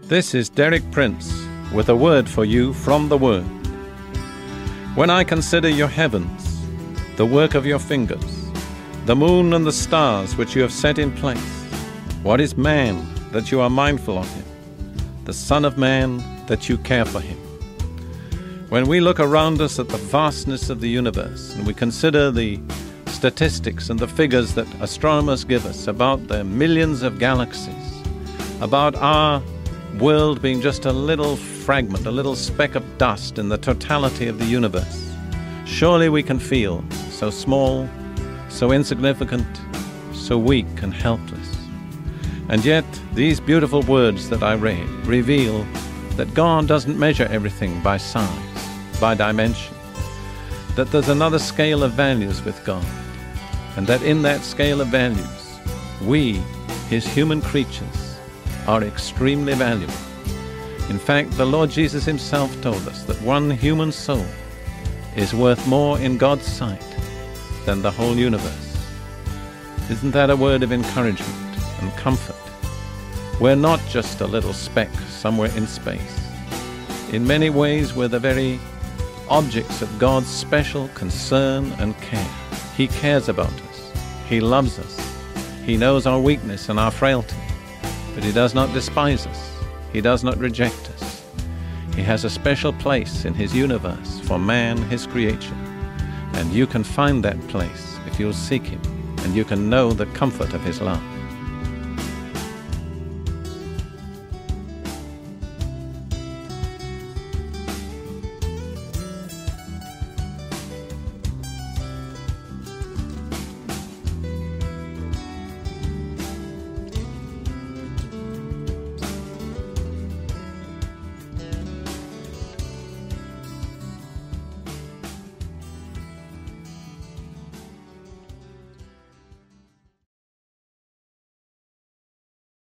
This is Derek Prince with a word for you from the Word. When I consider your heavens, the work of your fingers, the moon and the stars which you have set in place, what is man that you are mindful of him, the Son of Man that you care for him? When we look around us at the vastness of the universe and we consider the statistics and the figures that astronomers give us about the millions of galaxies, about our world being just a little fragment, a little speck of dust in the totality of the universe, surely we can feel so small, so insignificant, so weak and helpless. And yet, these beautiful words that I read reveal that God doesn't measure everything by size, by dimension, that there's another scale of values with God, and that in that scale of values, we, His human creatures, are extremely valuable. In fact, the Lord Jesus Himself told us that one human soul is worth more in God's sight than the whole universe. Isn't that a word of encouragement and comfort? We're not just a little speck somewhere in space. In many ways, we're the very objects of God's special concern and care. He cares about us. He loves us. He knows our weakness and our frailty. But He does not despise us. He does not reject us. He has a special place in His universe for man, His creation. And you can find that place if you'll seek Him, and you can know the comfort of His love.